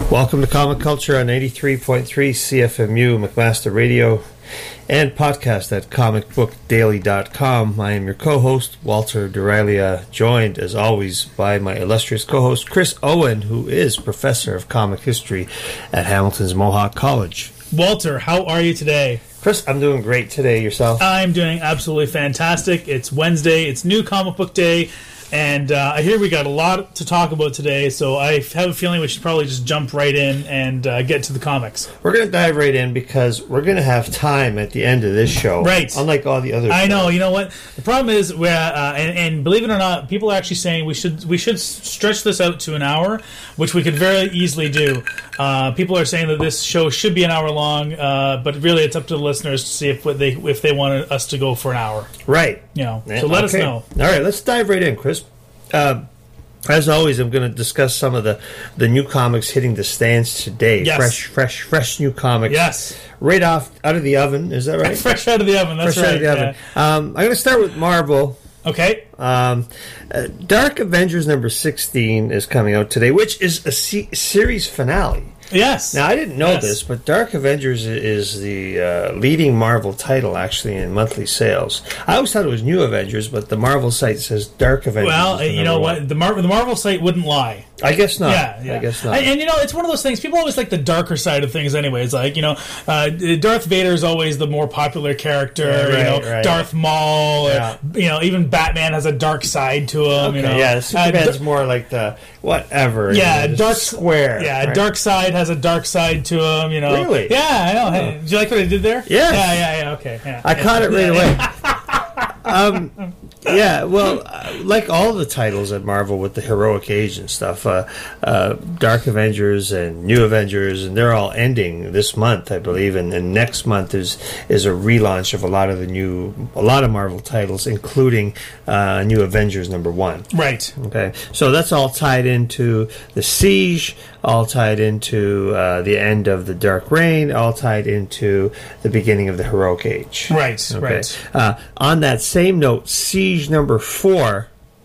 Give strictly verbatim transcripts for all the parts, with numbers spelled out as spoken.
Welcome to Comic Culture on eighty-three point three C F M U, McMaster Radio, and podcast at comic book daily dot com. I am your co-host, Walter Duralia, joined, as always, by my illustrious co-host, Chris Owen, who is Professor of Comic History at Hamilton's Mohawk College. Walter, how are you today? Chris, I'm doing great today. Yourself? I'm doing absolutely fantastic. It's Wednesday. It's New Comic Book Day. And uh, I hear we got a lot to talk about today, so I have a feeling we should probably just jump right in and uh, get to the comics. We're going to dive right in because we're going to have time at the end of this show. Right. Unlike all the other I shows. know. You know what? The problem is, we're, uh, and, and believe it or not, people are actually saying we should we should stretch this out to an hour, which we could very easily do. Uh, people are saying that this show should be an hour long, uh, but really it's up to the listeners to see if what they if they want us to go for an hour. Right. You know. Yeah, so let okay. us know. All right, let's dive right in, Chris. Uh, as always, I'm going to discuss some of the, the new comics hitting the stands today. Yes. Fresh, fresh, fresh new comics. Yes. Right off out of the oven. Is that right? Fresh out of the oven. That's fresh right. out of the oven. Yeah. Um, I'm going to start with Marvel. Okay. Um, uh, Dark Avengers number sixteen is coming out today, which is a se- series finale. Yes. Now, I didn't know yes. this, but Dark Avengers is the uh, leading Marvel title, actually, in monthly sales. I always thought it was New Avengers, but the Marvel site says Dark Avengers. Well, you know what? The Marvel, the Marvel site wouldn't lie. I guess not. Yeah, yeah. I guess not. And, and, you know, it's one of those things, people always like the darker side of things anyway. It's like, you know, uh, Darth Vader is always the more popular character, yeah, right, you know, right. Darth Maul, Yeah. or, you know, even Batman has a dark side to him, Okay, you know. yeah, Superman's uh, more like the whatever. Yeah, you know, dark square. Yeah, right? Dark Side has a dark side to him, you know. Really? Yeah, I know. Hey, did you like what I did there? Yes. Yeah, yeah, yeah, okay. Yeah. I caught it right away. um, yeah, well, uh, like all the titles at Marvel with the heroic age and stuff, uh, uh, Dark Avengers and New Avengers, and they're all ending this month, I believe, and, and next month is is a relaunch of a lot of the new, a lot of Marvel titles, including uh, New Avengers number one. Right. Okay, so that's all tied into the Siege, all tied into uh, the end of the Dark Reign, all tied into the beginning of the heroic age. Right, Okay. right. Uh, on that same note, Siege number four,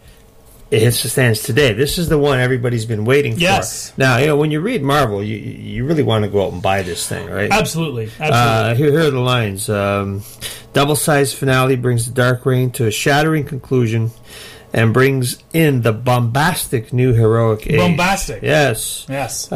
it hits the stands today. This is the one everybody's been waiting Yes. for. Now, you know, when you read Marvel, you you really want to go out and buy this thing, right? Absolutely. Absolutely. Uh, here, here are the lines. Um, double-sized finale brings the Dark Reign to a shattering conclusion and brings in the bombastic new heroic age. Bombastic. Yes. Yes.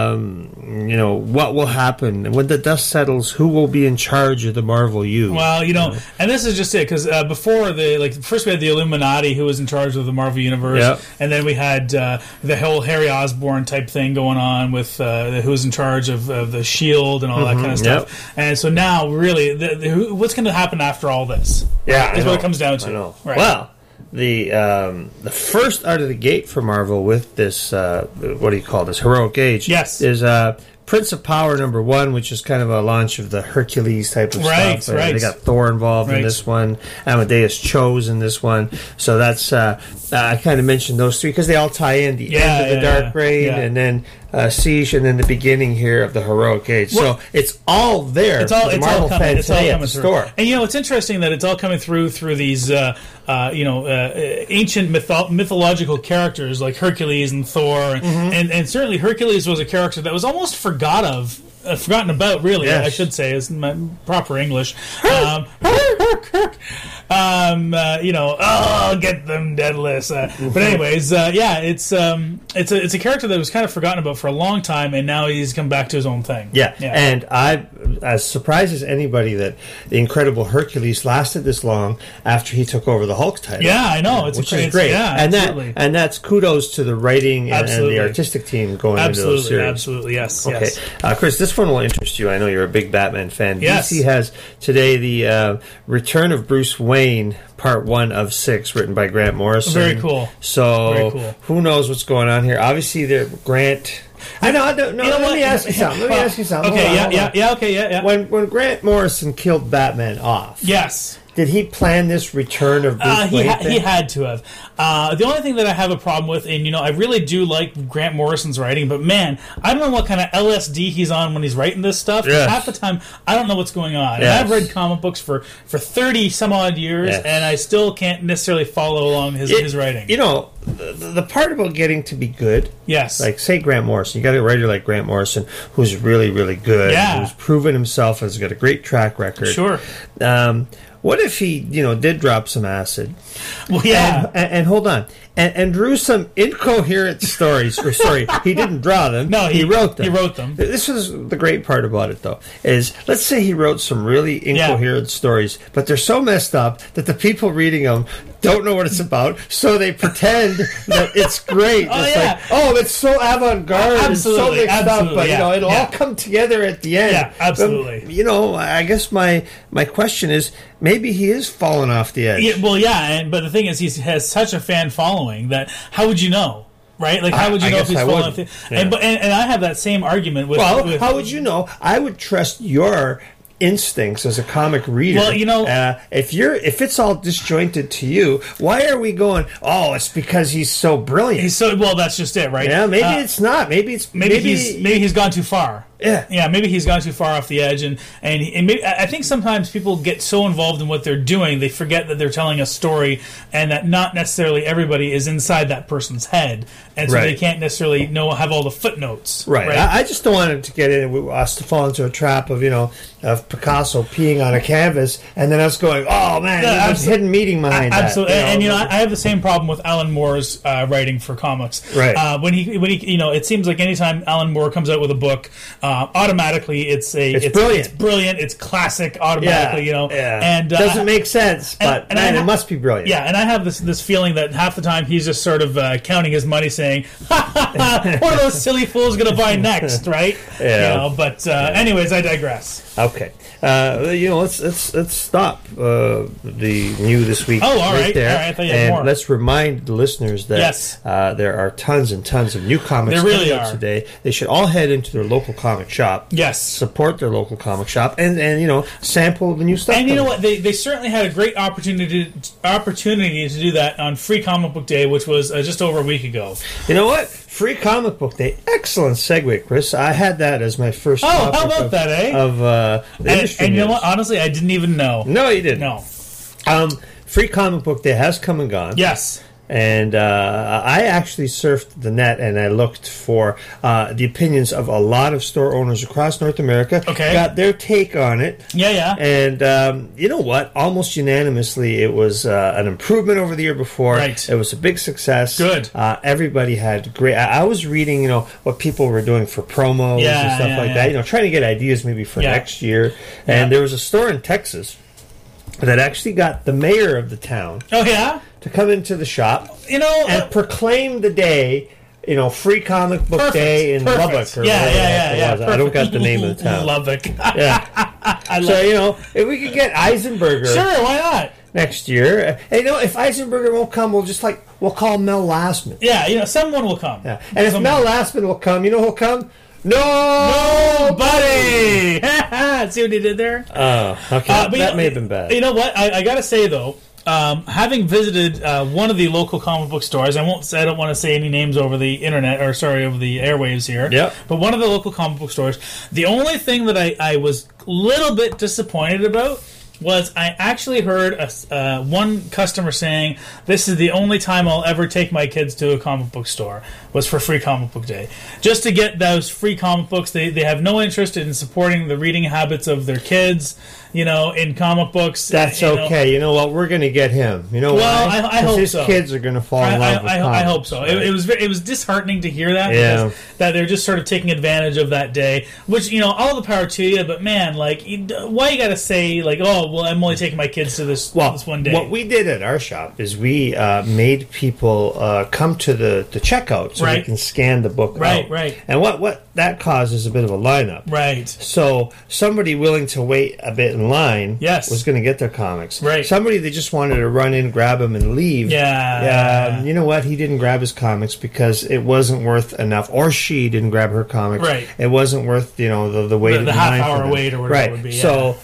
Um, you know, what will happen? When the dust settles, who will be in charge of the Marvel U? Well, you know, and this is just it, because uh, before, the like first we had the Illuminati, who was in charge of the Marvel Universe, Yep. and then we had uh, the whole Harry Osborn type thing going on with uh, who was in charge of, of the SHIELD and all that kind of stuff. Yep. And so now, really, the, the, who, what's going to happen after all this? Yeah, is I what know. it comes down to. I know. Right. Well, the um, the first out of the gate for Marvel with this, uh, what do you call this, heroic age? Yes. Is uh, Prince of Power number one, which is kind of a launch of the Hercules type of Right, stuff. Uh, right. They got Thor involved Right. in this one. Amadeus Cho's in this one. So that's uh, uh, I kind of mentioned those three because they all tie in the Yeah, end of the yeah, Dark yeah. Reign Yeah. and then uh, Siege and then the beginning here of the heroic age. Well, so it's all there. It's all, for the it's Marvel all coming. fan It's all today at coming the through. store. And you know, it's interesting that it's all coming through through these, uh, uh, you know, uh, ancient mytho- mythological characters like Hercules and Thor, Mm-hmm. and and certainly Hercules was a character that was almost forgot of. Uh, forgotten about, really, Yes. I should say, is my proper English. Um, um, uh, you know, oh, get them deadless. Uh, but anyways, uh, yeah, it's um, it's a it's a character that was kind of forgotten about for a long time, and now he's come back to his own thing. Yeah. yeah. and I, as surprised as anybody that the Incredible Hercules lasted this long after he took over the Hulk title. Yeah, I know. It's a which great- is great. yeah, and absolutely. that and that's kudos to the writing and, and Absolutely. the artistic team going into those Absolutely, series. absolutely, yes, Okay, yes. uh, Chris, this one will interest you. I know you're a big Batman fan. Yes. D C has today the uh, Return of Bruce Wayne, Part One of Six, written by Grant Morrison. Very cool. So Very cool. who knows what's going on here? Obviously, the Grant. I know. I don't, no, You know let what? me ask you something. Let me ask you something. Okay, Hold on, yeah, hold yeah, on. yeah, okay, yeah, yeah. When when Grant Morrison killed Batman off, Yes. did he plan this return of Bruce Uh, he, Wayne ha- thing? he had to have. Uh, the only thing that I have a problem with, and you know, I really do like Grant Morrison's writing, but man, I don't know what kind of L S D he's on when he's writing this stuff. 'Cause Yes. Half the time, I don't know what's going on. Yes. And I've read comic books for, for thirty some odd years, Yes. and I still can't necessarily follow along his, It- his writing. You know, the, the part about getting to be good, yes. like say Grant Morrison, you got a writer like Grant Morrison who's really, really good, Yeah. who's proven himself, has got a great track record. Sure. Um, what if he, you know, did drop some acid? Well, yeah. And, and, and hold on, and, and drew some incoherent stories. Or sorry, he didn't draw them. No, he- he wrote them. he wrote them. This is the great part about it, though, is let's say he wrote some really incoherent stories, but they're so messed up that the people reading them don't know what it's about, so they pretend that it's great. Oh, it's yeah. like, oh, it's so avant-garde, it's so Absolutely, mixed up, absolutely, but you yeah, know, it'll yeah. all come together at the end. Yeah, absolutely. But, you know, I guess my my question is, maybe he is falling off the edge. Yeah, well, yeah, and, but the thing is, he has such a fan following that how would you know, right? Like, how I- would you I know if guess he's I falling wouldn't. off the Yeah. and, but, and, and I have that same argument with... Well, with how would you know? I would trust your instincts as a comic reader. Well, you know- uh, if you're if it's all disjointed to you, why are we going? Oh, it's because he's so brilliant. He's so... Well, that's just it, right? yeah, maybe Uh, it's not. Maybe it's Maybe, maybe, he's maybe he's gone too far. Yeah. yeah. Maybe he's gone too far off the edge, and and, he, and maybe, I think sometimes people get so involved in what they're doing, they forget that they're telling a story, and that not necessarily everybody is inside that person's head, and so Right. they can't necessarily know have all the footnotes. Right. right? I, I just don't want it to get in with us to fall into a trap of you know of Picasso peeing on a canvas and then us going, oh man, Yeah, there's a abso- hidden meeting behind Absolutely, that. and you know, I I have the same problem with Alan Moore's uh, writing for comics. Right. Uh, when he, when he, you know, it seems like anytime Alan Moore comes out with a book, uh, automatically it's a It's brilliant. it's brilliant, it's classic. Automatically, you know, yeah. and uh, doesn't make sense, and- but and I man, ha- it must be brilliant. Yeah, and I have this this feeling that half the time he's just sort of uh, counting his money, saying, ha, ha, ha, "What are those silly fools going to buy next?" Right? Yeah. You know, but uh, anyways, I digress. Okay. Uh, you know, let's let's let's stop uh, the new this week. Oh, all right. there, All right, I thought you had and more. let's remind the listeners that Yes. uh, there are tons and tons of new comics There really coming out are. today. They should all head into their local comic shop. Yes. Support their local comic shop, and and you know, sample the new stuff. And you know coming. what? They, they certainly had a great opportunity opportunity to do that on Free Comic Book Day, which was uh, just over a week ago. You know what? Free Comic Book Day. Excellent segue, Chris. I had that as my first. Oh, how topic about of, that, eh? Of uh, the And, industry and you know news. what? Honestly, I didn't even know. No, you didn't. No. Um, Free Comic Book Day has come and gone. Yes. And uh, I actually surfed the net and I looked for uh, the opinions of a lot of store owners across North America. Okay. Got their take on it. Yeah, yeah. And um, you know what? Almost unanimously, it was uh, an improvement over the year before. Right. It was a big success. Good. Uh, everybody had great. I, I was reading, you know, what people were doing for promos Yeah, and stuff yeah, like yeah. that. You know, trying to get ideas maybe for Yeah. next year. Yeah. And there was a store in Texas that actually got the mayor of the town Oh, yeah? to come into the shop You know... and uh, proclaim the day, you know, Free Comic Book Perfect, Day in perfect. Lubbock or Yeah, whatever yeah, the heck yeah, it was. yeah, I don't perfect. got the name of the town. Lubbock. Yeah. I love So, you know, if we could get Eisenberger Sure, why not? next year, uh, and you know, if Eisenberger won't come, we'll just like, we'll call Mel Lastman. Yeah, you know, someone will come. Yeah. And if Someone- Mel Lastman will come, you know who'll come? No! Oh, buddy! See what he did there? Oh, okay. Uh, but you that know- may have been bad. You know what? I, I got to say though, um, having visited uh, one of the local comic book stores, I won't. Say, I don't want to say any names over the internet or sorry over the airwaves here. Yep. But one of the local comic book stores, the only thing that I, I was a little bit disappointed about was I actually heard a, uh, one customer saying, "This is the only time I'll ever take my kids to a comic book store was for Free Comic Book Day, just to get those free comic books." They they have no interest in supporting the reading habits of their kids, you know, in comic books. That's you know. okay. You know what? We're going to get him. You know Well, why? I- I 'Cause hope his so. kids are going to fall I, in I, love with I, I comics, hope so. right? It, it was very, it was disheartening to hear that Yeah. because that they're just sort of taking advantage of that day. Which, you know, all the power to you. But man, like, you, why you got to say like, oh, well, I'm only taking my kids to this Well, this one day. what we did at our shop is we uh, made people uh, come to the, the checkout so they Right. can scan the book Right, out. right. And what, what that causes a bit of a lineup. right. So somebody willing to wait a bit in line Yes. was going to get their comics. Right. Somebody that just wanted to run in, grab them, and leave. Yeah. Um, you know what? He didn't grab his comics because it wasn't worth enough, or she didn't grab her comics. Right. It wasn't worth you know the the wait The- in the line half-hour for them. wait or whatever right. it would be, So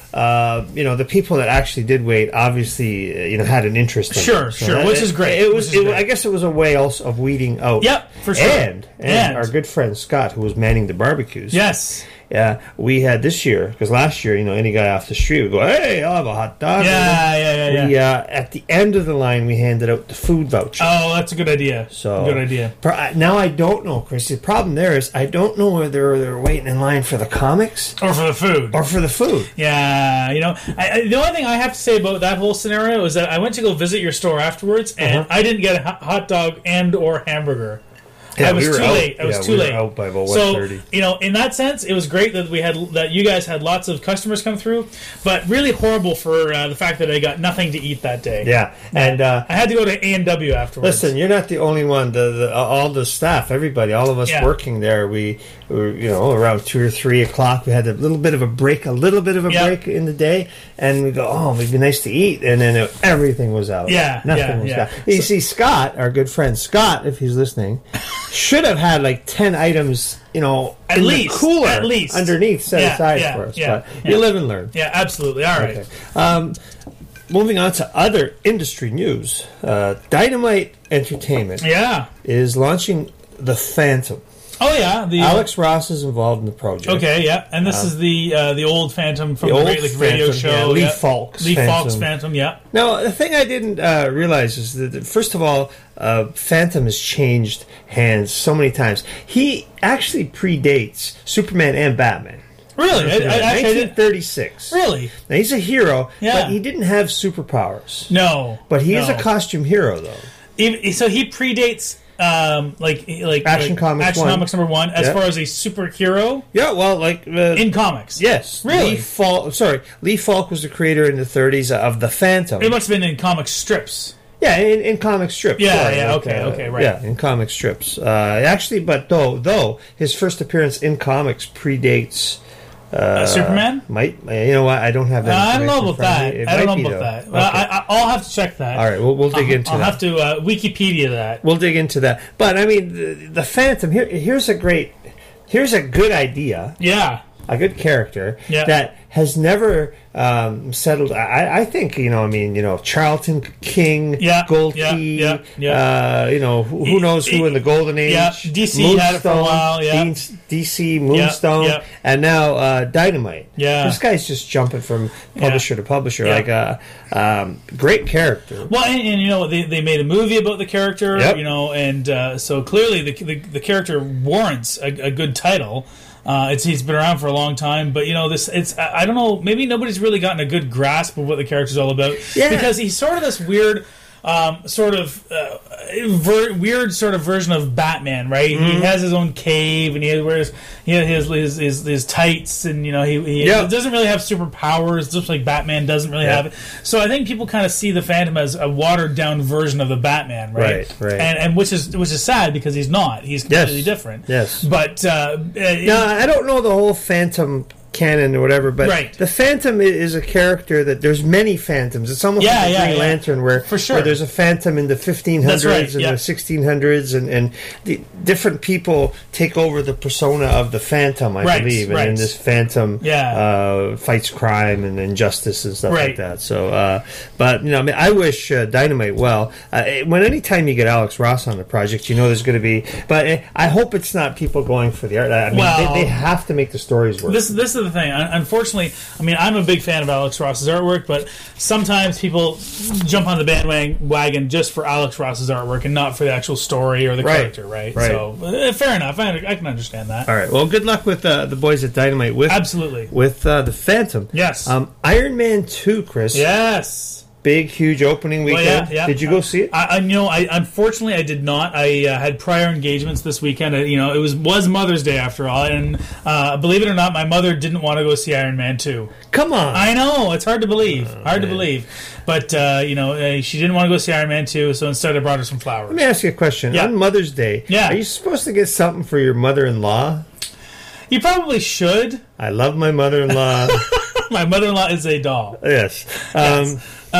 uh, you know, the people that actually did wait obviously, uh, you know, had an interest in Sure, it. So sure, that- which is great. It was, which is it, great. I guess it was a way also of weeding out. Yep, for sure. And, and, And- our good friend Scott, who was manning the barbecues. Yes. Yeah, we had this year, because last year, you know, any guy off the street would go, hey, I'll have a hot dog. Yeah, yeah, yeah, yeah. We, uh, at the end of the line, we handed out the food voucher. Oh, that's a good idea. So good idea. pro- Now I don't know, Chris. The problem there is I don't know whether they're waiting in line for the comics Or for the food. or for the food. Yeah, you know, I, I, the only thing I have to say about that whole scenario is that I went to go visit your store afterwards, and Uh-huh. I didn't get a ho- hot dog and or hamburger. Yeah, I was we were too out- late. I was yeah, too we were late. out by about so one thirty. you know, in that sense, it was great that we had that you guys had lots of customers come through, but really horrible for uh, the fact that I got nothing to eat that day. Yeah, and uh, I had to go to A and W afterwards. listen, you're not the only one. The, the all the staff, everybody, all of us Yeah. working there, we were, you know, around two or three o'clock. We had a little bit of a break, a little bit of a Yeah. break in the day, and we go, oh, it'd be nice to eat, and then it, everything was out. Yeah, nothing yeah, was yeah. out. You see, Scott, our good friend Scott, if he's listening, should have had like ten items, you know, At in least, the cooler at least. underneath set Yeah, aside yeah, for us. yeah, but yeah. you live and learn. Yeah, absolutely. All right. Okay. Um, moving on to other industry news, uh, Dynamite Entertainment Yeah. is launching the Phantom. Oh yeah. The Alex Ross is involved in the project. Okay, yeah, and this is the uh, the old Phantom from The the, old Great Lakes Radio Phantom, Show. yeah, Lee yeah. Falk's Lee Phantom. Falk's Phantom. Yeah. Now, the thing I didn't uh, realize is that, first of all, uh, Phantom has changed hands so many times. He actually predates Superman and Batman. Really, I, I, actually, I nineteen didn't- thirty-six. really, Now, he's a hero, Yeah. but he didn't have superpowers. no. But he no. is a costume hero, though. Even, so he predates um, like like Action like Comics Action one. Comics number one as Yeah. far as a superhero Yeah, well, like... Uh, in comics. yes. Really? Lee Falk, sorry, Lee Falk was the creator in the thirties of the Phantom. It must have been in comic strips. Yeah, in, in comic strips. Yeah, sorry, yeah, like, okay, uh, okay, right. Yeah, in comic strips. Uh, actually, but though, though his first appearance in comics predates Uh, Superman. might you know what? I don't have Uh, that. I don't know information in about front of that. me. It I don't might know be, about though. that. Okay. Well, I, I, I'll have to check that. All right, we'll, we'll dig I'll, into I'll that. have to uh, Wikipedia that. We'll dig into that. But I mean, the, the Phantom. Here, here's a great. Here's a good idea. Yeah. A good character Yeah. that has never um, settled. I, I think you know. I mean, you know, Charlton King, Yeah, Gold yeah, Key. yeah, yeah. Uh, you know, who, who knows who in the Golden Age? Yeah, D C had it for a Moonstone, while, yeah. D- D C Moonstone, yeah. and now uh, Dynamite. Yeah. This guy's just jumping from publisher to publisher. Yeah. Like a um, great character. Well, and, and you know they, they made a movie about the character, Yep. you know, and uh, so clearly the, the the character warrants a, a good title. Uh, it's he's been around for a long time, but you know this. It's I I don't know. Maybe nobody's really gotten a good grasp of what the character's all about. Yeah. Because he's sort of this weird. Um, sort of uh, ver- weird sort of version of Batman, right? Mm-hmm. He has his own cave, and he wears he has his his, his tights, and you know he, he Yeah. doesn't really have superpowers, just like Batman doesn't really Yeah. have it. So I think people kind of see the Phantom as a watered down version of the Batman, right? Right, right. And and which is which is sad because he's not. He's completely Yes. different. Yes. But uh, Now, I don't know the whole Phantom canon or whatever, but Right. the Phantom i- is a character that there's many Phantoms. It's almost Yeah, like a yeah, Green yeah. Lantern where, For sure. where there's a Phantom in the fifteen hundreds That's right, and yeah. the sixteen hundreds, and, and the different people take over the persona of the Phantom, I Right, believe. And right. then this Phantom Yeah. uh, fights crime and injustice and stuff Right. like that. So, uh, but, you know, I mean, I wish uh, Dynamite well. Uh, when anytime you get Alex Ross on the project, you know there's going to be, but uh, I hope it's not people going for the art. I mean, Well, they, they have to make the stories work. This this is the thing. Un- Unfortunately, I mean, I'm a big fan of Alex Ross's artwork, but sometimes people jump on the bandwagon just for Alex Ross's artwork and not for the actual story or the Right. character, right? Right. So, uh, fair enough. I, I can understand that. All right. Well, good luck with uh, the boys at Dynamite with Absolutely. with uh, the Phantom. Yes. Um, Iron Man two, Chris. Yes. Big, huge opening Well, weekend. yeah, yeah. Did you go see it? I, I know. I unfortunately I did not. I uh, had prior engagements this weekend. Uh, you know, it was was Mother's Day after all, and uh, believe it or not, my mother didn't want to go see Iron Man two. Come on. I know it's hard to believe, Oh, hard to believe, but uh, you know uh, she didn't want to go see Iron Man two, so instead I brought her some flowers. Let me ask you a question. Yeah. On Mother's Day, Yeah. are you supposed to get something for your mother-in-law? You probably should. I love my mother-in-law. My mother-in-law is a doll. yes. Um, Uh,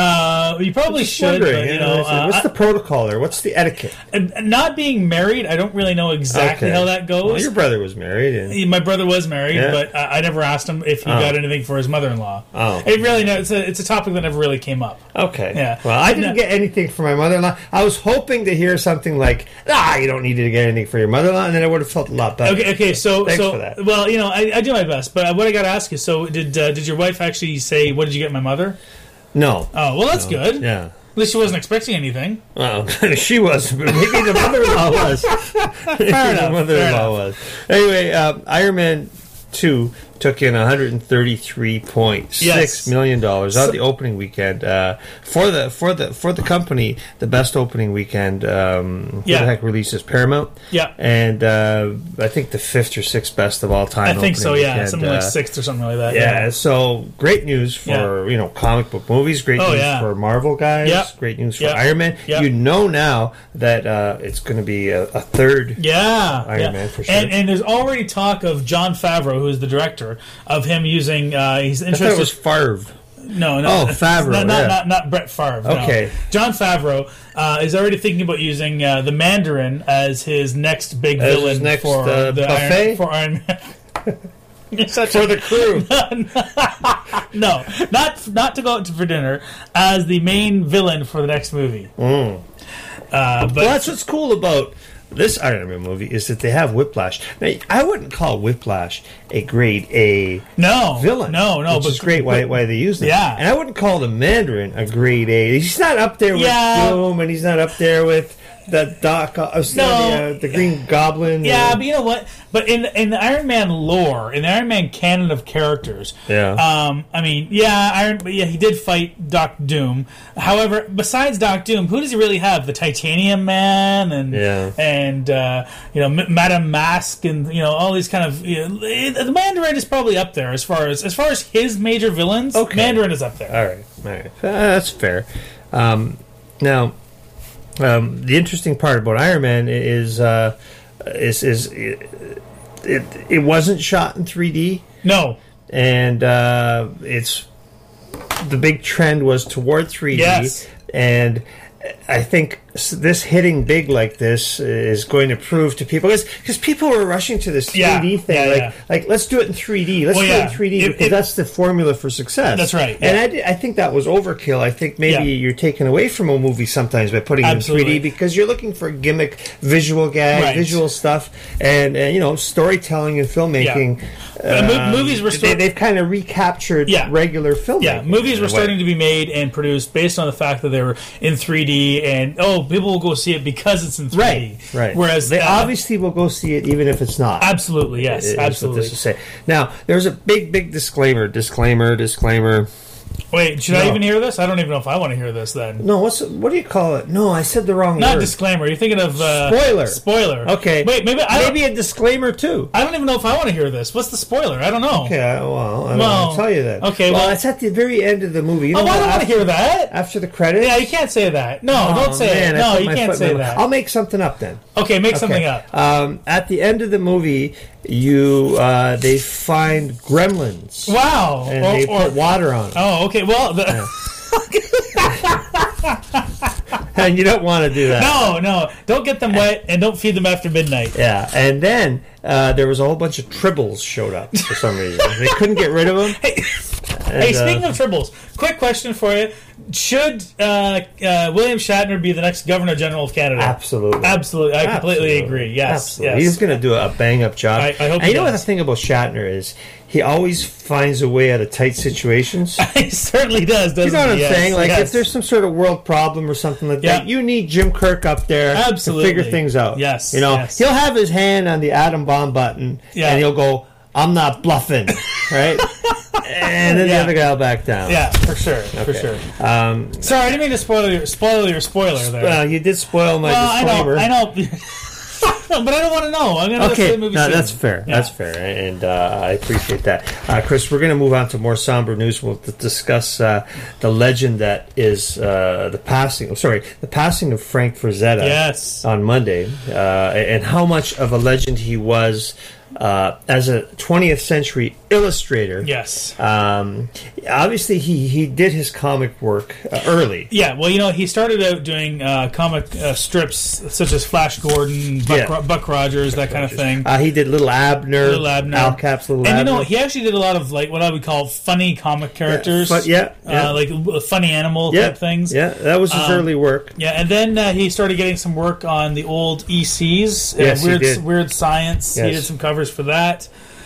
Uh, you probably Just should, wondering, but, you know, uh, what's the protocol there? What's the etiquette? and not being married, I don't really know exactly Okay. how that goes. Well, your brother was married. And... My brother was married, Yeah. but I, I never asked him if he Oh. got anything for his mother-in-law. Oh. It really no, it's a it's a topic that never really came up. Okay. Yeah. Well, I But didn't no- get anything for my mother-in-law. I was hoping to hear something like, "Ah, you don't need to get anything for your mother-in-law," and then I would have felt a lot better. Okay, okay, so Thanks so for that. well, you know, I, I do my best, but what I got to ask you: so did uh, did your wife actually say, "What did you get my mother"? No. Oh, well, that's good. Yeah. At least she wasn't expecting anything. Well, she was, but maybe the mother-in-law was. Maybe enough, the mother-in-law fair was. Anyway, um, Iron Man two took in one hundred thirty-three point six Yes. million dollars on So- the opening weekend uh, for the for the for the company. The best opening weekend. Um, who Yeah. the heck releases Paramount? Yeah. and uh, I think the fifth or sixth best of all time. I think so. opening Yeah, weekend, something like uh, sixth or something like that. Yeah, so great news for you know comic book movies. Great Oh, news yeah. for Marvel guys. Yep. Great news for Yep. Iron Man. Yep. You know now that uh, it's going to be a, a third. Yeah, Iron yeah. Man for sure. And, and there's already talk of John Favreau, who is the director, of him using. Uh, he's I thought interested. it was Favre. No, no. Oh, Favreau, Not, not, yeah. not, not Brett Favre. no. Okay. John Favreau uh, is already thinking about using uh, the Mandarin as his next big As his villain next, for uh, the buffet? Iron, for Iron Man. You're such For a- the crew. no, not not to go out for dinner as the main villain for the next movie. Mm. Uh, but Well, that's what's cool about this Iron Man movie is that they have Whiplash. Now, I wouldn't call Whiplash a grade A no villain. No, no, which but is great. Why, but- why they use them? Yeah. and I wouldn't call the Mandarin a grade A. He's not up there with Yeah. Doom, and he's not up there with the Doc, uh, uh, No. the, uh, the Green Goblin. Yeah, or- but you know what? But in in the Iron Man lore, in the Iron Man canon of characters, Yeah. Um, I mean, yeah, Iron, but yeah, he did fight Doc Doom. However, besides Doc Doom, who does he really have? The Titanium Man and Yeah. and uh, you know M- Madame Mask and you know all these kind of. You know, the Mandarin is probably up there as far as as far as his major villains. Okay. Mandarin is up there. All right, all right, uh, that's fair. Um, now, um, the interesting part about Iron Man is uh, is is it, it it wasn't shot in three D, No. and uh, it's the big trend was toward three D, Yes. and I think s- this hitting big like this is going to prove to people because people were rushing to this three D Yeah, thing yeah, like yeah. like let's do it in three D, let's Well, do it yeah. in three D If- because if- that's the formula for success. That's right, And yeah. I, di- I think that was overkill. I think maybe Yeah. you're taken away from a movie sometimes by putting it in Absolutely. three D because you're looking for gimmick, visual gag, Right. visual stuff, and uh, you know storytelling and filmmaking. Uh, mo- um, movies were they, stor- they've kind of recaptured Yeah. regular filmmaking. Yeah, movies in were a way. starting to be made and produced based on the fact that they were in three D, and oh, people will go see it because it's in three D. Right, right. Whereas they uh, obviously will go see it even if it's not. absolutely, yes, is what absolutely. this is saying. Now, there's a big, big disclaimer, disclaimer, disclaimer. Wait, should I No. even hear this? I don't even know if I want to hear this. Then No, what's what do you call it? No, I said the wrong not word. disclaimer. You're thinking of uh, Spoiler. Spoiler. Okay. Wait, maybe I Maybe a disclaimer too. I don't even know if I want to hear this. What's the spoiler? I don't know. Okay, I- well, I Well, will tell you that. okay, well, well- it's at the very end of the movie. You know Oh, I what, don't want to after- hear that. After the credits. Yeah, you can't say that. No, Oh, don't say man, it. I No, put you my can't foot say in my- that. I'll make something up then. Okay, make something Okay. up. Um, at the end of the movie, you uh, they find gremlins Wow. and Or- they or- put water on them, oh, okay. Well, the, and you don't want to do that. no, no, don't get them wet and don't feed them after midnight. Yeah, and then uh, there was a whole bunch of tribbles showed up for some reason. They couldn't get rid of them. Hey, And, hey, uh, speaking of tribbles, quick question for you: should uh, uh, William Shatner be the next Governor General of Canada? absolutely, Absolutely, I completely Absolutely. agree. Yes, Absolutely. yes. He's going to do a bang up job. I- I hope and he you know what the does. thing about Shatner is? He always finds a way out of tight situations. He certainly does, doesn't You know what I'm he? Yes, saying? Like yes. if there's some sort of world problem or something like Yeah. that, you need Jim Kirk up there Absolutely. to figure things out. Yes, you know, yes. he'll have his hand on the atom bomb button, Yeah. and he'll go, "I'm not bluffing," right? And then Yeah. the other guy will back down. Yeah, for sure, for sure. Um, Sorry, I didn't mean to spoil your spoil your spoiler there. well, you did spoil my well, I disclaimer. know, I know, but I don't want to know. I'm going to Okay, the movie no, soon. that's fair. Yeah. That's fair, and uh, I appreciate that, uh, Chris. We're going to move on to more somber news. We'll d- discuss uh, the legend that is uh, the passing. Oh, sorry, the passing of Frank Frazetta. Yes. On Monday, uh, and how much of a legend he was. uh, as a twentieth century illustrator. Yes. Um, obviously, he, he did his comic work uh, early. Yeah, well, you know, he started out doing uh, comic uh, strips such as Flash Gordon, Buck, Yeah. Ro- Buck Rogers, that kind of thing. Uh, he did Little Abner, Little Abner. Al Cap's Little and Abner. you know, he actually did a lot of like what I would call funny comic characters. Yeah, but yeah, yeah. Uh, like funny animal yeah, type things. Yeah, that was his Um, early work. Yeah, and then uh, he started getting some work on the old E Cs, uh, Yes, he Weird, did. Weird Science. He Yes. did some covers for that.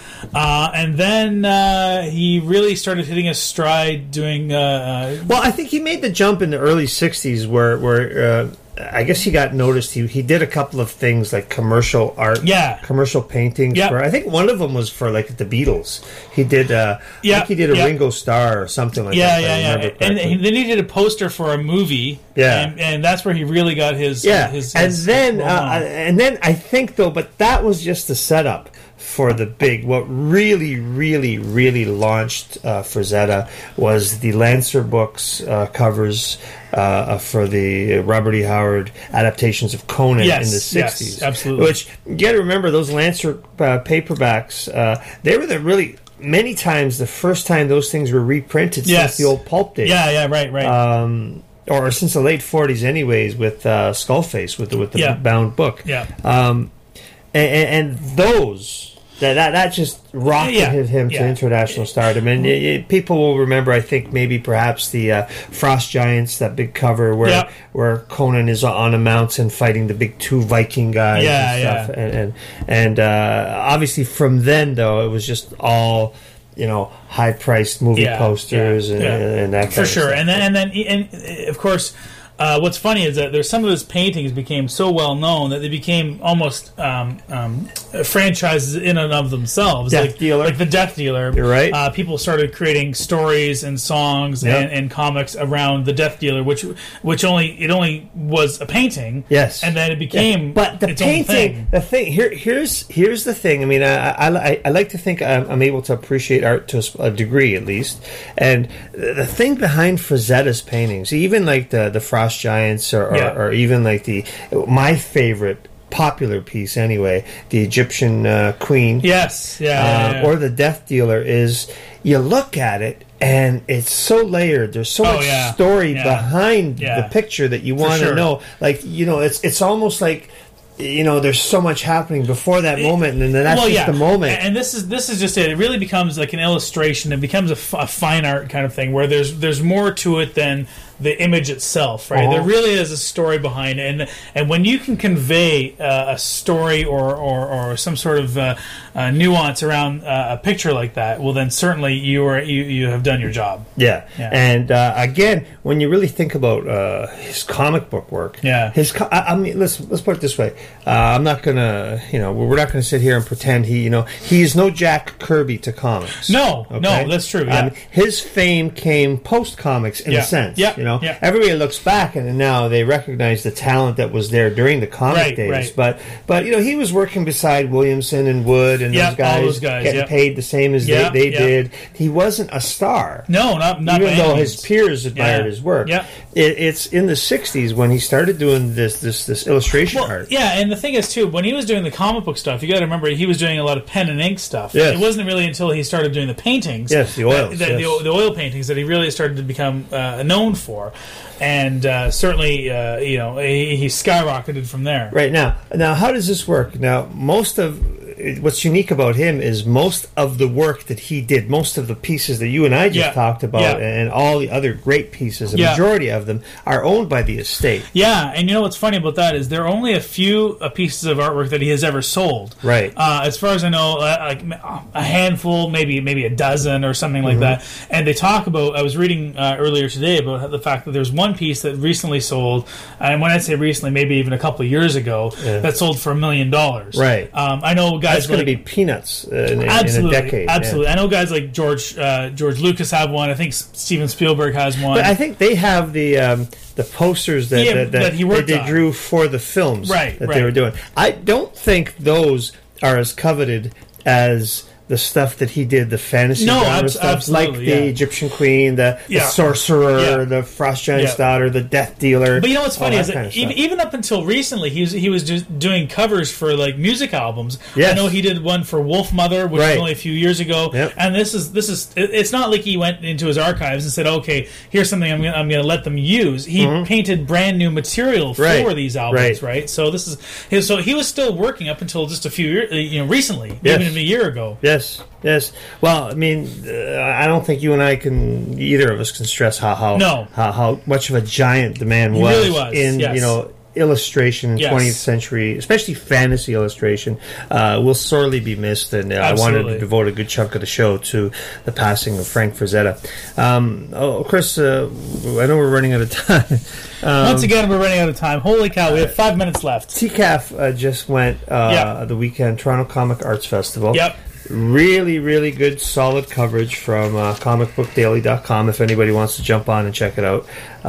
Uh, and then uh, he really started hitting his stride doing. Uh, uh, Well, I think he made the jump in the early sixties where, where uh, I guess he got noticed. He he did a couple of things like commercial art, Yeah. commercial paintings. Yeah. For, I think one of them was for like the Beatles. He did, uh, Yeah, I think he did a yeah. Ringo Starr or something like yeah, that. if I yeah, yeah. remember And, correctly. and then he did a poster for a movie. Yeah. and, and that's where he really got his. yeah, his, his and his then role uh, on. and then I think though, but that was just the setup for the big. What really, really, really launched uh, Frazetta was the Lancer books uh, covers uh, for the Robert E. Howard adaptations of Conan Yes, in the yes, sixties. absolutely. Which you got to remember, those Lancer uh, paperbacks. Uh, they were the really many times the first time those things were reprinted Yes. since the old pulp days. yeah, yeah, right, right. Um, or since the late forties, anyways, with uh, Skullface, with the, with the Yeah. bound book. yeah. Um, and, and, and those that that, that just rocketed Yeah, him yeah. to international stardom. And it, it- people will remember, I think, maybe perhaps the uh, Frost Giants, that big cover where Yeah. where Conan is on a mountain fighting the big two Viking guys Yeah, and yeah. stuff. And and, and uh, obviously from then though, it was just all, you know, high priced movie Yeah, posters yeah, and, yeah. and that kind For of sure, stuff. and then and then and uh, of course, uh, what's funny is that there's some of his paintings became so well known that they became almost um, um, franchises in and of themselves. Death like, Dealer. like the Death Dealer. You're right. Uh, people started creating stories and songs Yep. and, and comics around the Death Dealer, which which only it only was a painting. Yes. and then it became but the its own painting, thing. the thing here, here's here's the thing. I mean, I I, I, I like to think I'm, I'm able to appreciate art to a s- a degree at least. And the thing behind Frazetta's paintings, even like the the Frost Giants, or, or, Yeah. or even like the my favorite popular piece anyway, the Egyptian uh, Queen, Yes, yeah, uh, yeah, yeah. or the Death Dealer, is you look at it and it's so layered. There's so Oh, much yeah. story Yeah. behind Yeah. the picture that you want to sure. know. Like, you know, it's it's almost like, you know, there's so much happening before that moment, and then that's well, just yeah. the moment. And this is this is just it. It really becomes like an illustration. It becomes a, f- a fine art kind of thing where there's there's more to it than the image itself, right? Uh-huh. There really is a story behind it, and and when you can convey uh, a story or or, or some sort of uh, uh, nuance around uh, a picture like that, well, then certainly you are you, you have done your job. Yeah, Yeah. and uh, again, when you really think about uh, his comic book work, Yeah. his co- I, I mean, let's let's put it this way: uh, I'm not gonna, you know, we're not gonna sit here and pretend he, you know, he is no Jack Kirby to comics. No, no, that's true, yeah. Um, his fame came post comics in Yeah. a sense. Yeah, you know, yeah. everybody looks back and now they recognize the talent that was there during the comic Right, days. right. But but you know, he was working beside Williamson and Wood and Yeah, those guys, all those guys, getting yeah. paid the same as Yeah, they, they yeah. did. He wasn't a star. No, not not by Even any though means. his peers admired Yeah. his work. Yeah. It, it's in the sixties when he started doing this this this illustration Well, art. yeah, and the thing is too, when he was doing the comic book stuff, you got to remember he was doing a lot of pen and ink stuff. Yes. It wasn't really until he started doing the paintings, Yes, the oils, that- the, yes. the, the oil paintings, that he really started to become uh, known for, and uh, certainly, uh, you know, he, he skyrocketed from there. Right now, now how does this work? Now, most of what's unique about him is most of the work that he did, most of the pieces that you and I just Yeah. talked about, Yeah. and all the other great pieces, a Yeah. majority of them are owned by the estate. Yeah, and you know what's funny about that is there are only a few uh, pieces of artwork that he has ever sold. Right. Uh, as far as I know, uh, like a handful, maybe maybe a dozen or something like that. And they talk about. I was reading uh, earlier today about the fact that there's one piece that recently sold, and when I say recently, maybe even a couple of years ago, Yeah. that sold for a million dollars. Right. Um, I know guys That's going like to be peanuts uh, in, in absolutely, a decade. yeah. absolutely. I know guys like George uh, George Lucas have one. I think S- Steven Spielberg has one. But I think they have the um, the posters that, Yeah, that, that, that he worked that they on. drew for the films Right, that right. they were doing. I don't think those are as coveted as the stuff that he did, the fantasy No, genre abs- stuff, absolutely, like the yeah. Egyptian Queen, the, the Yeah. Sorcerer, Yeah. the Frost Giant's Yeah. Daughter, the Death Dealer. But you know what's all funny that is that kind of even, stuff. even up until recently, he was he was just doing covers for like music albums. Yes. I know he did one for Wolf Mother, which Right. was only a few years ago. Yep. And this is this is it- it's not like he went into his archives and said, "Okay, here's something I'm gonna, I'm going to let them use." He painted brand new material for Mm-hmm. Right. these albums, Right. right? So this is his, so he was still working up until just a few years, you know, recently, Yes. even a year ago. Yes, yes. Well, I mean, uh, I don't think you and I can, either of us can stress how how No. how, how much of a giant the man He was, really was, in yes. you know illustration in Yes. twentieth century, especially fantasy illustration. Uh, will sorely be missed, and uh, I wanted Absolutely. to devote a good chunk of the show to the passing of Frank Frazetta. Um, oh, Chris, uh, I know we're running out of time. Um, Once again, we're running out of time. Holy cow, we have five minutes left. T C A F uh, just went uh, Yeah. the weekend Toronto Comic Arts Festival. Yep. Really, really good, solid coverage from uh, comic book daily dot com if anybody wants to jump on and check it out.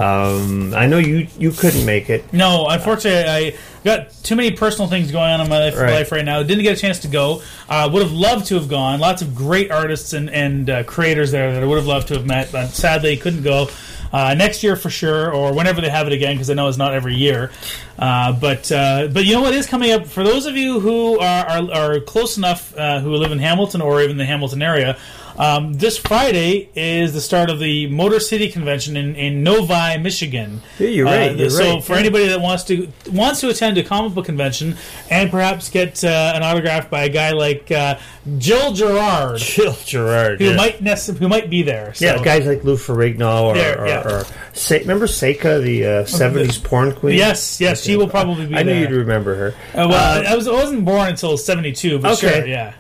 Um, I know you you couldn't make it. No, unfortunately, I got too many personal things going on in my life Right. life right now. Didn't get a chance to go. Uh, would have loved to have gone. Lots of great artists and, and uh, creators there that I would have loved to have met, but sadly couldn't go. Uh, next year for sure, or whenever they have it again, because I know it's not every year. Uh, but uh, but you know what is coming up for those of you who are are, are close enough, uh, who live in Hamilton or even the Hamilton area. Um, this Friday is the start of the Motor City Convention in, in Novi, Michigan. Yeah, you're right, Uh, you're so right, for yeah. anybody that wants to wants to attend a comic book convention and perhaps get uh, an autograph by a guy like uh, Jill Gerard, Jill Gerard, who yeah. might nece- who might be there. So. yeah, guys like Lou Ferrigno or, There, or, yeah. or Se- remember Seika, the uh, seventies porn queen? Yes, yes, she will probably be I knew there. you'd remember her. Uh, well, I was I wasn't born until seventy-two, but Okay. sure, yeah.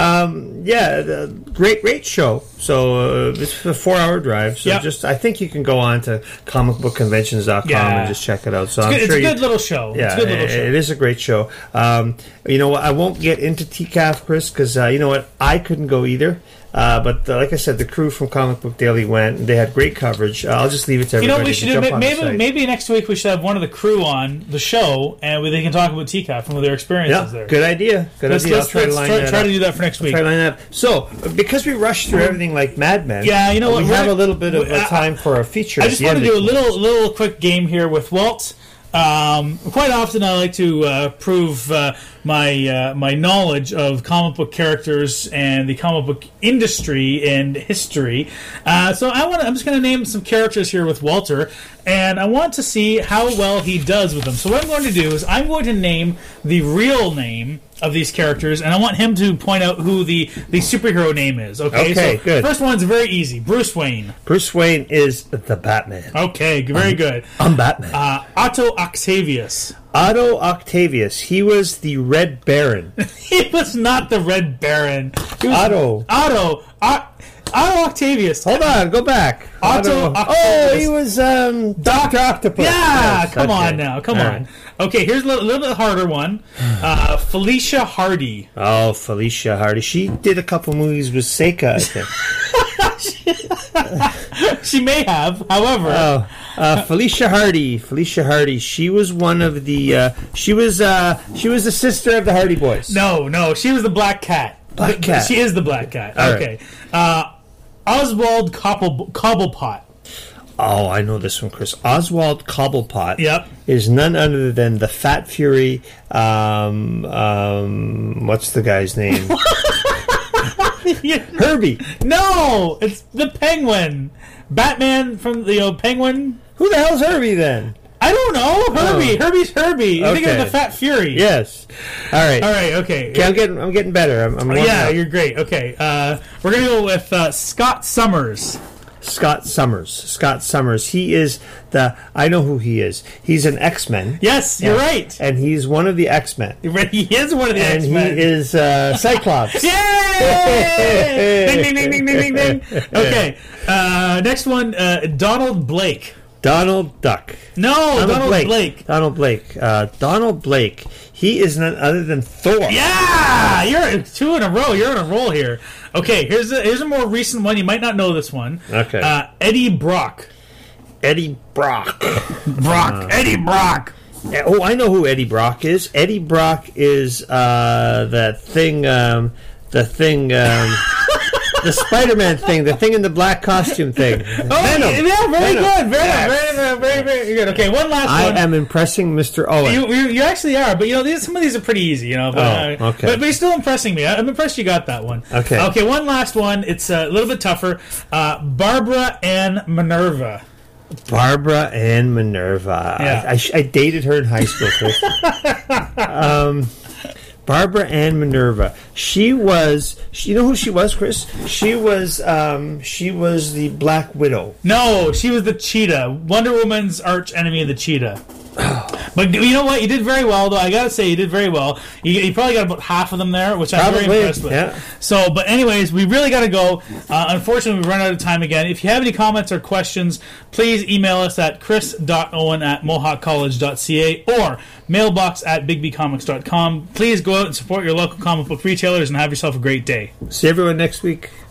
Um, yeah, the great, great show. So uh, it's a four-hour drive. So Yep. just, I think you can go on to comic book conventions dot com Yeah. and just check it out. So I'm It's, sure a you, good little show. yeah, it's a good little it- show. it is a great show. Um, you know what? I won't get into T C A F, Chris, because uh, you know what? I couldn't go either. Uh, but uh, like I said, the crew from Comic Book Daily went. And they had great coverage. Uh, I'll just leave it to You everybody know what we to should do? jump Ma- on the Maybe site. maybe next week we should have one of the crew on the show, and they can talk about T C A F and their experiences Yeah, there. good idea. Good Let's, idea. let's, I'll try let's to line try, that try up. to do that for next week. Try to line that up. So, because we rushed through everything like madmen, Yeah, you know what, we we're have gonna- a little bit of I- a time for a feature. I at just the want to end do a of- little little quick game here with Walt. Um, quite often, I like to uh, prove uh, my uh, my knowledge of comic book characters and the comic book industry and history. Uh, so I want I'm just going to name some characters here with Walter, and I want to see how well he does with them. So what I'm going to do is I'm going to name the real name of these characters, and I want him to point out who the, the superhero name is. Okay, Okay, so good. First one's very easy. Bruce Wayne. Bruce Wayne is the Batman. Okay, very good. I'm Batman. Uh, Otto Octavius. Otto Octavius. He was the Red Baron. He was not the Red Baron. He was Otto. Otto. O- Otto Octavius. Hold on, go back. Otto Oh, Octavius. he was um, Doctor Octopus. Yeah, Yes, come okay. on now, come All on. right. Okay, here's a little, little bit harder one. Uh, Felicia Hardy. Oh, Felicia Hardy. She did a couple movies with Seika, I think. She may have, however. Oh, uh, Felicia Hardy. Felicia Hardy. She was one of the. Uh, she was. Uh, she was the sister of the Hardy Boys. No, no, she was the Black Cat. Black The- Cat. She is the Black Cat. All Okay. Uh, Oswald Cobble- Cobblepot. Oh, I know this one, Chris. Oswald Cobblepot. Yep. Is none other than the Fat Fury. Um, um, what's the guy's name? Herbie. No, it's the Penguin. Batman from the you know, Penguin. Who the hell's Herbie then? I don't know. Herbie. Oh. Herbie's Herbie. You think of Okay. the Fat Fury. Yes. All right. All right. Okay. Okay, I'm getting. I'm getting better. I'm. I'm warming Yeah, up. you're great. Okay. Uh, we're gonna go with uh, Scott Summers. Scott Summers. Scott Summers. He is the. I know who he is. He's an X-Men. Yes, you're right. And he's one of the X-Men. You're right. He is one of the And X-Men. he is uh, Cyclops. Yay! ding, ding, ding, ding, ding, ding, ding. Okay. Uh, next one, uh, Donald Blake. Donald Duck. No, Donald, Blake. Donald Blake. Uh, Donald Blake. He is none other than Thor. Yeah, you're two in a row. You're on a roll here. Okay, here's a here's a more recent one. You might not know this one. Okay. Uh, Eddie Brock. Eddie Brock. Brock. Eddie Brock. Oh, I know who Eddie Brock is. Eddie Brock is uh, that thing um, the thing, um, the Spider-Man thing, the thing in the black costume thing. Oh, Venom. Yeah, very Venom. good. Very, Yeah. very, very, very, very good. Okay, one last I one. am impressing Mister Owen. You, you, you actually are, but you know these, some of these are pretty easy, you know. But, Oh, uh, okay. but, but you're still impressing me. I'm impressed you got that one. Okay. Okay, one last one. It's a little bit tougher. Uh, Barbara Ann Minerva. Barbara Ann Minerva. Yeah. I, I, sh- I dated her in high school, Chris. um, Barbara Ann Minerva. She was. She, you know who she was, Chris? She was. Um, she was the Black Widow. No, she was the cheetah. Wonder Woman's arch enemy, the cheetah. But you know what? You did very well, though. I gotta say, you did very well. You, you probably got about half of them there, which I'm Probably, very impressed with. yeah. So, but anyways, we really gotta go. Uh, unfortunately, we run out of time again. If you have any comments or questions, please email us at chris dot owen at mohawk college dot c a or mailbox at big b comics dot com. Please go out and support your local comic book retailers and have yourself a great day. See everyone next week.